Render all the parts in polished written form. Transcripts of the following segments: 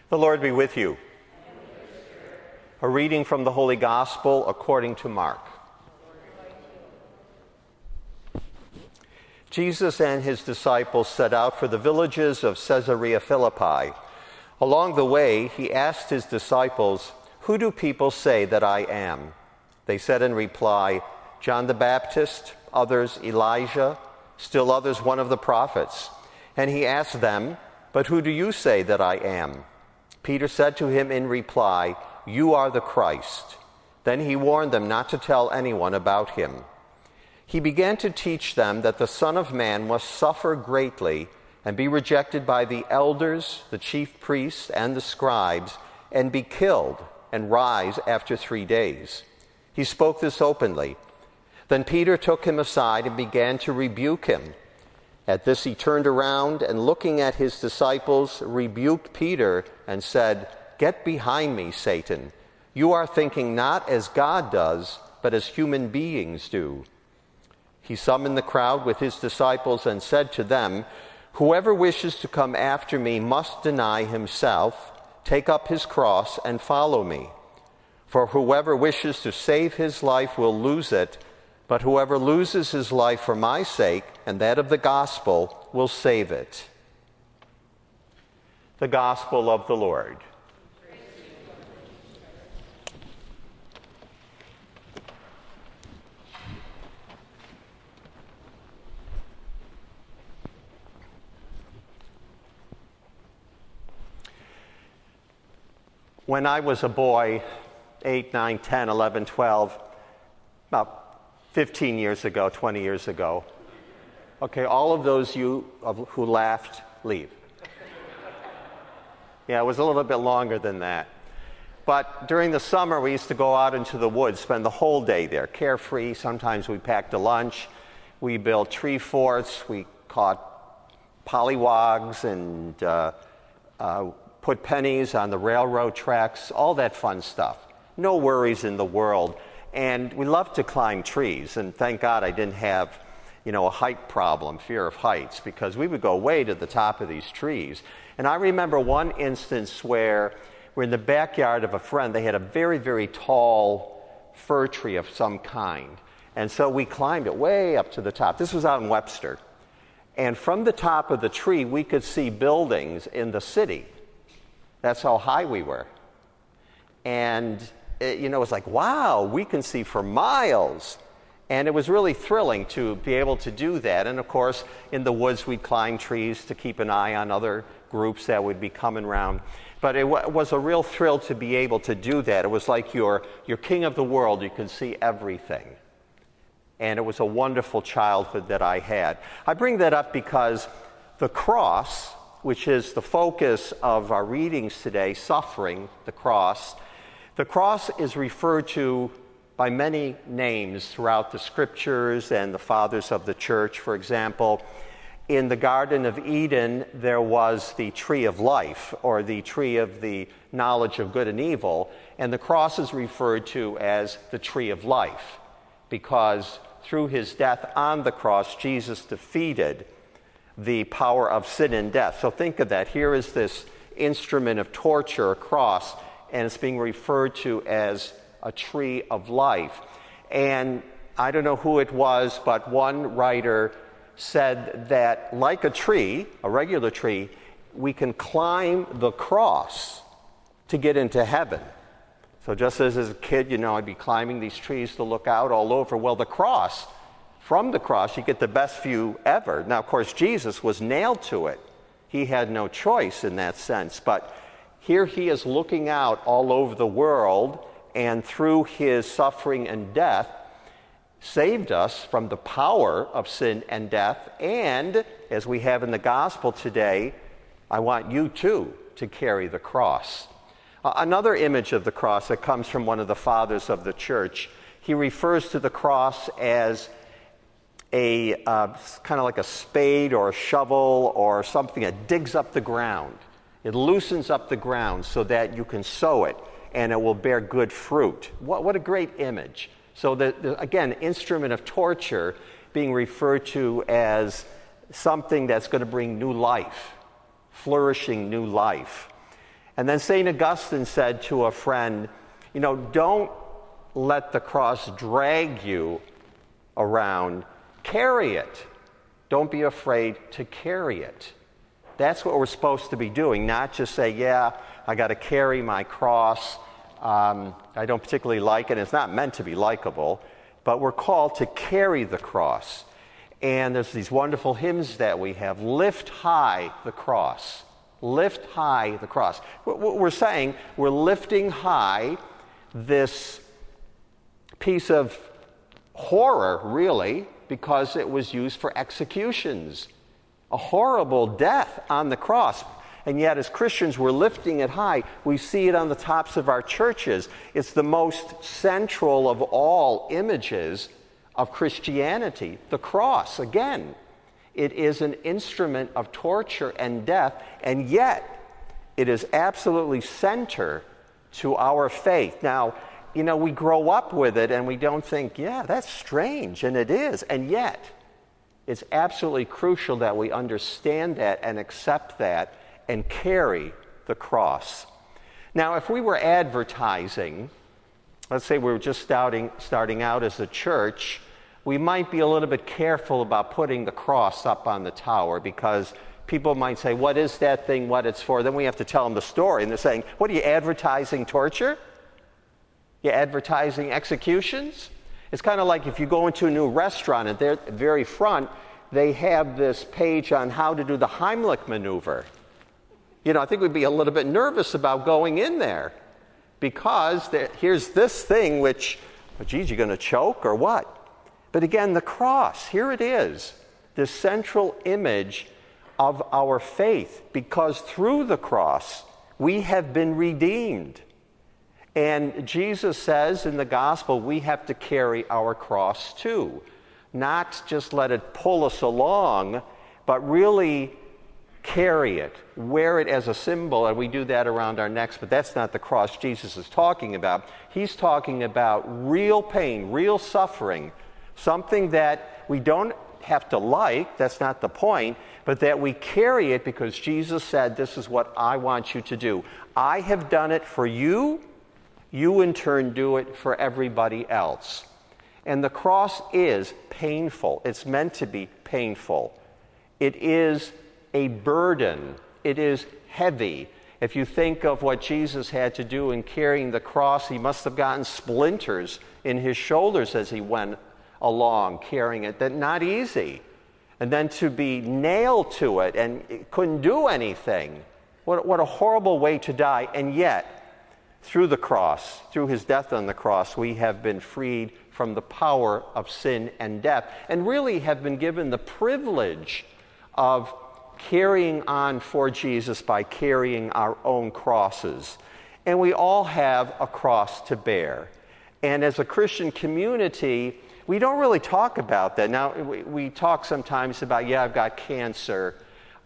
The Lord be with you. A reading from the Holy Gospel according to Mark. Jesus and his disciples set out for the villages of Caesarea Philippi. Along the way, he asked his disciples, "Who do people say that I am?" They said in reply, "John the Baptist, others Elijah, still others one of the prophets." And he asked them, "But who do you say that I am?" Peter said to him in reply, "You are the Christ." Then he warned them not to tell anyone about him. He began to teach them that the Son of Man must suffer greatly and be rejected by the elders, the chief priests, and the scribes, and be killed and rise after 3 days. He spoke this openly. Then Peter took him aside and began to rebuke him. At this he turned around and, looking at his disciples, rebuked Peter and said, "Get behind me, Satan. You are thinking not as God does, but as human beings do." He summoned the crowd with his disciples and said to them, "Whoever wishes to come after me must deny himself, take up his cross, and follow me. For whoever wishes to save his life will lose it, but whoever loses his life for my sake and that of the gospel will save it." The Gospel of the Lord. When I was a boy, 8, 9, 10, 11, 12, about 15 years ago, 20 years ago. Okay, all of those you who laughed, leave. Yeah, it was a little bit longer than that. But during the summer, we used to go out into the woods, spend the whole day there, carefree. Sometimes we packed a lunch. We built tree forts. We caught pollywogs and put pennies on the railroad tracks, all that fun stuff. No worries in the world. And we loved to climb trees, and thank God I didn't have, a height problem, fear of heights, because we would go way to the top of these trees. And I remember one instance where we're in the backyard of a friend. They had a very, very tall fir tree of some kind. And so we climbed it way up to the top. This was out in Webster. And from the top of the tree, we could see buildings in the city. That's how high we were. And it was like, wow, we can see for miles. And it was really thrilling to be able to do that. And of course, in the woods, we'd climb trees to keep an eye on other groups that would be coming around. But it was a real thrill to be able to do that. It was like you're king of the world. You can see everything. And it was a wonderful childhood that I had. I bring that up because the cross, which is the focus of our readings today, suffering, the cross is referred to by many names throughout the scriptures and the fathers of the church. For example, in the Garden of Eden, there was the tree of life, or the tree of the knowledge of good and evil, and the cross is referred to as the tree of life, because through his death on the cross, Jesus defeated the power of sin and death. So think of that. Here is this instrument of torture, a cross, and it's being referred to as a tree of life. And I don't know who it was, but one writer said that like a tree, a regular tree, we can climb the cross to get into heaven. So just as a kid, I'd be climbing these trees to look out all over. Well, from the cross, you get the best view ever. Now, of course, Jesus was nailed to it. He had no choice in that sense. But here he is looking out all over the world, and through his suffering and death, saved us from the power of sin and death. And, as we have in the gospel today, I want you too to carry the cross. Another image of the cross that comes from one of the fathers of the church, he refers to the cross as a kind of like a spade or a shovel or something that digs up the ground. It loosens up the ground so that you can sow it and it will bear good fruit. What a great image. So again, instrument of torture being referred to as something that's going to bring new life, flourishing new life. And then St. Augustine said to a friend, don't let the cross drag you around. Carry it. Don't be afraid to carry it. That's what we're supposed to be doing, not just say, yeah, I got to carry my cross. I don't particularly like it. It's not meant to be likable, but we're called to carry the cross. And there's these wonderful hymns that we have. Lift high the cross. Lift high the cross. What we're saying, we're lifting high this piece of horror, really, because it was used for executions. A horrible death on the cross. And yet, as Christians, we're lifting it high. We see it on the tops of our churches. It's the most central of all images of Christianity. The cross, again, it is an instrument of torture and death, and yet it is absolutely center to our faith. Now, we grow up with it and we don't think, yeah, that's strange, and it is. And yet, it's absolutely crucial that we understand that and accept that and carry the cross. Now, if we were advertising, let's say we were just starting out as a church, we might be a little bit careful about putting the cross up on the tower, because people might say, what is that thing, what it's for? Then we have to tell them the story, and they're saying, what are you advertising, torture? You're advertising executions? It's kind of like if you go into a new restaurant, at the very front, they have this page on how to do the Heimlich maneuver. I think we'd be a little bit nervous about going in there, because here's this thing which, geez, you're going to choke or what? But again, the cross, here it is, this central image of our faith, because through the cross, we have been redeemed. And Jesus says in the gospel, we have to carry our cross too. Not just let it pull us along, but really carry it, wear it as a symbol, and we do that around our necks, but that's not the cross Jesus is talking about. He's talking about real pain, real suffering, something that we don't have to like, that's not the point, but that we carry it because Jesus said, this is what I want you to do. I have done it for you, you in turn do it for everybody else. And the cross is painful. It's meant to be painful. It is a burden. It is heavy. If you think of what Jesus had to do in carrying the cross, he must have gotten splinters in his shoulders as he went along carrying it. That's not easy. And then to be nailed to it and it couldn't do anything. What a horrible way to die. And yet, through the cross, through his death on the cross, we have been freed from the power of sin and death, and really have been given the privilege of carrying on for Jesus by carrying our own crosses. And we all have a cross to bear. And as a Christian community, we don't really talk about that. Now, we talk sometimes about, yeah, I've got cancer,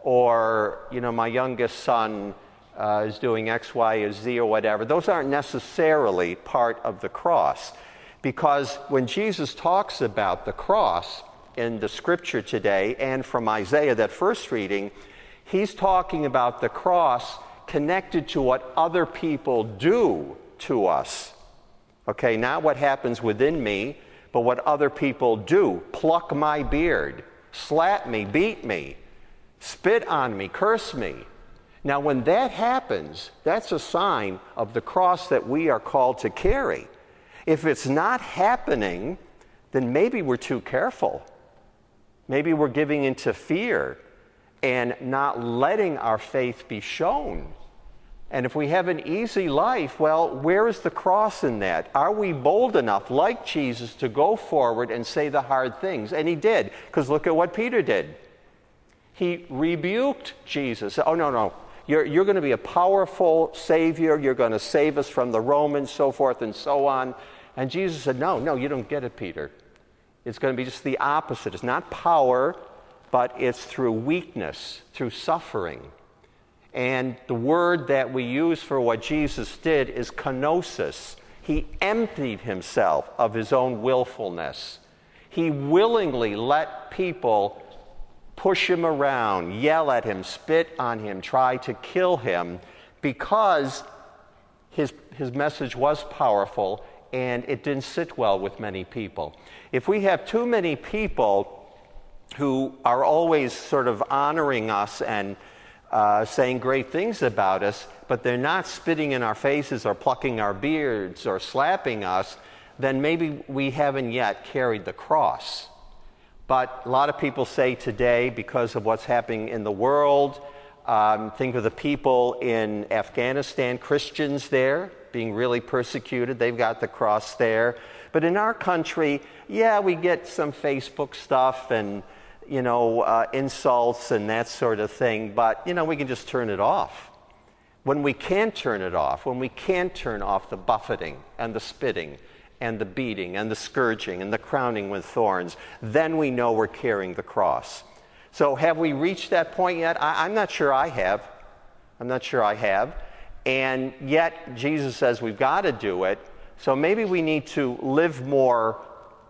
or, my youngest son is doing X, Y, or Z, or whatever. Those aren't necessarily part of the cross. Because when Jesus talks about the cross in the scripture today, and from Isaiah, that first reading, he's talking about the cross connected to what other people do to us. Okay, not what happens within me, but what other people do. Pluck my beard, slap me, beat me, spit on me, curse me. Now, when that happens, that's a sign of the cross that we are called to carry. If it's not happening, then maybe we're too careful. Maybe we're giving into fear and not letting our faith be shown. And if we have an easy life, well, where is the cross in that? Are we bold enough, like Jesus, to go forward and say the hard things? And he did, because look at what Peter did. He rebuked Jesus. Oh, no. You're going to be a powerful Savior. You're going to save us from the Romans, so forth and so on. And Jesus said, no, you don't get it, Peter. It's going to be just the opposite. It's not power, but it's through weakness, through suffering. And the word that we use for what Jesus did is kenosis. He emptied himself of his own willfulness. He willingly let people push him around, yell at him, spit on him, try to kill him, because his message was powerful and it didn't sit well with many people. If we have too many people who are always sort of honoring us and saying great things about us, but they're not spitting in our faces or plucking our beards or slapping us, then maybe we haven't yet carried the cross. But a lot of people say today, because of what's happening in the world, think of the people in Afghanistan, Christians there, being really persecuted. They've got the cross there. But in our country, yeah, we get some Facebook stuff and, insults and that sort of thing. But, we can just turn it off. When we can't turn it off, when we can't turn off the buffeting and the spitting and the beating and the scourging and the crowning with thorns, then we know we're carrying the cross. So have we reached that point yet? I'm not sure I have. And yet Jesus says we've got to do it. So maybe we need to live more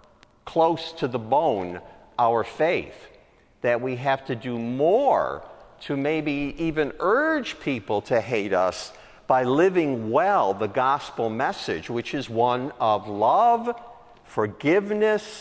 close to the bone our faith, that we have to do more to maybe even urge people to hate us by living well the gospel message, which is one of love, forgiveness,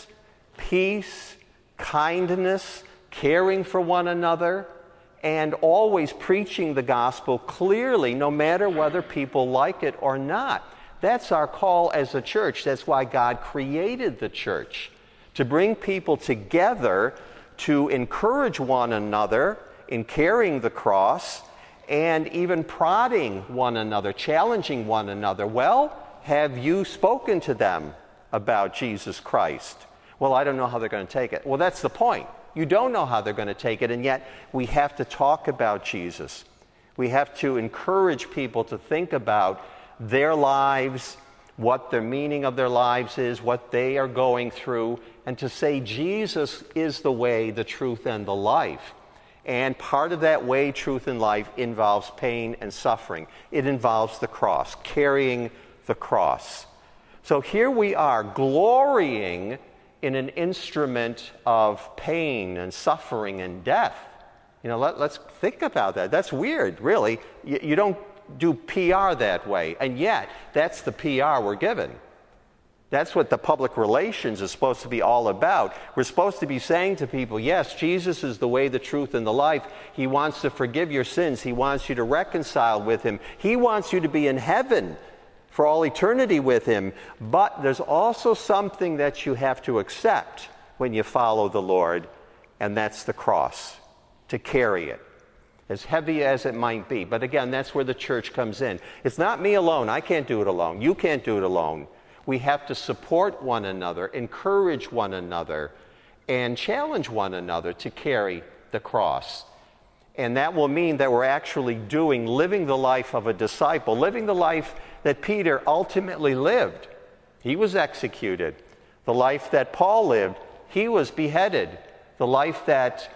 peace, kindness, caring for one another, and always preaching the gospel clearly, no matter whether people like it or not. That's our call as a church. That's why God created the church, to bring people together to encourage one another in carrying the cross and even prodding one another, challenging one another. Well, have you spoken to them about Jesus Christ? Well, I don't know how they're going to take it. Well, that's the point. You don't know how they're going to take it, and yet we have to talk about Jesus. We have to encourage people to think about their lives, what the meaning of their lives is, what they are going through, and to say Jesus is the way, the truth, and the life. And part of that way, truth, and life involves pain and suffering. It involves the cross, carrying the cross. So here we are, glorying in an instrument of pain and suffering and death. Let's think about that. That's weird, really. You don't do PR that way, and yet that's the PR we're given. That's what the public relations is supposed to be all about. We're supposed to be saying to people, yes, Jesus is the way, the truth, and the life. He wants to forgive your sins. He wants you to reconcile with Him. He wants you to be in heaven for all eternity with Him. But there's also something that you have to accept when you follow the Lord, and that's the cross, to carry it, as heavy as it might be. But again, that's where the church comes in. It's not me alone. I can't do it alone. You can't do it alone. We have to support one another, encourage one another, and challenge one another to carry the cross. And that will mean that we're actually living the life of a disciple, living the life that Peter ultimately lived. He was executed. The life that Paul lived, he was beheaded. The life that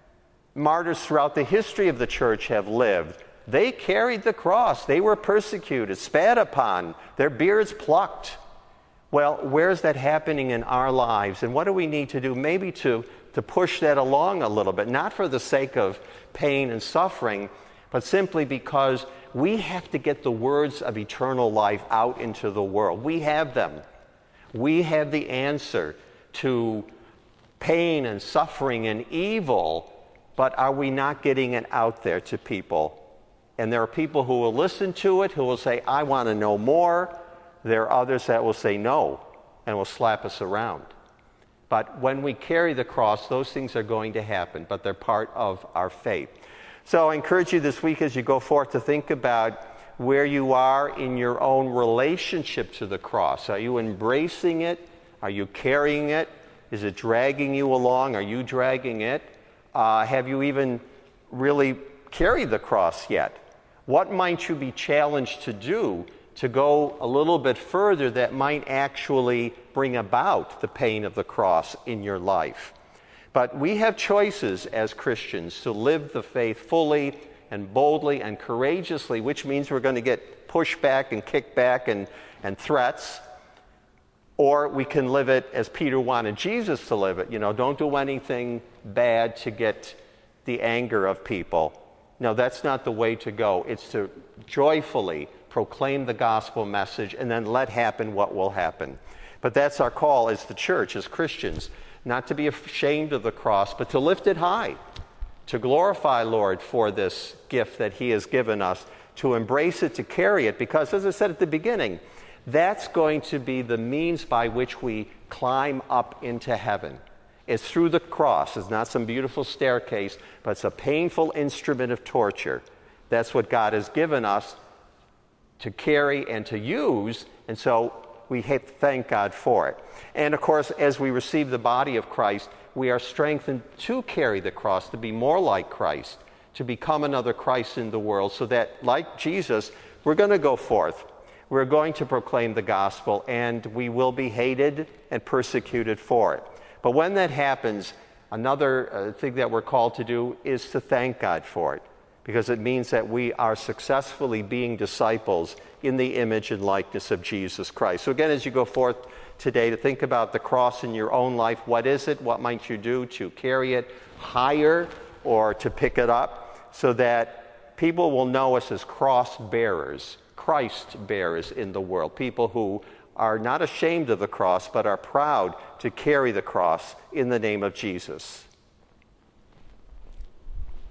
martyrs throughout the history of the church have lived, they carried the cross. They were persecuted, spat upon, their beards plucked. Well, where's that happening in our lives? And what do we need to do maybe to push that along a little bit? Not for the sake of pain and suffering, but simply because we have to get the words of eternal life out into the world. We have them. We have the answer to pain and suffering and evil, but are we not getting it out there to people? And there are people who will listen to it, who will say, I want to know more. There are others that will say no and will slap us around. But when we carry the cross, those things are going to happen, but they're part of our faith. So I encourage you this week as you go forth to think about where you are in your own relationship to the cross. Are you embracing it? Are you carrying it? Is it dragging you along? Are you dragging it? Have you even really carried the cross yet? What might you be challenged to do to go a little bit further that might actually bring about the pain of the cross in your life? But we have choices as Christians to live the faith fully and boldly and courageously, which means we're going to get pushback and kickback and threats. Or we can live it as Peter wanted Jesus to live it. Don't do anything bad to get the anger of people. No, that's not the way to go. It's to joyfully proclaim the gospel message and then let happen what will happen. But that's our call as the church, as Christians, not to be ashamed of the cross, but to lift it high, to glorify Lord for this gift that he has given us, to embrace it, to carry it, because as I said at the beginning, that's going to be the means by which we climb up into heaven. It's through the cross. It's not some beautiful staircase, but it's a painful instrument of torture. That's what God has given us to carry and to use, and so we thank God for it. And of course, as we receive the body of Christ, we are strengthened to carry the cross, to be more like Christ, to become another Christ in the world, so that, like Jesus, we're going to go forth. We're going to proclaim the gospel, and we will be hated and persecuted for it. But when that happens, another thing that we're called to do is to thank God for it, because it means that we are successfully being disciples in the image and likeness of Jesus Christ. So again, as you go forth today to think about the cross in your own life, what is it? What might you do to carry it higher or to pick it up so that people will know us as cross bearers, Christ bearers in the world, people who are not ashamed of the cross but are proud to carry the cross in the name of Jesus.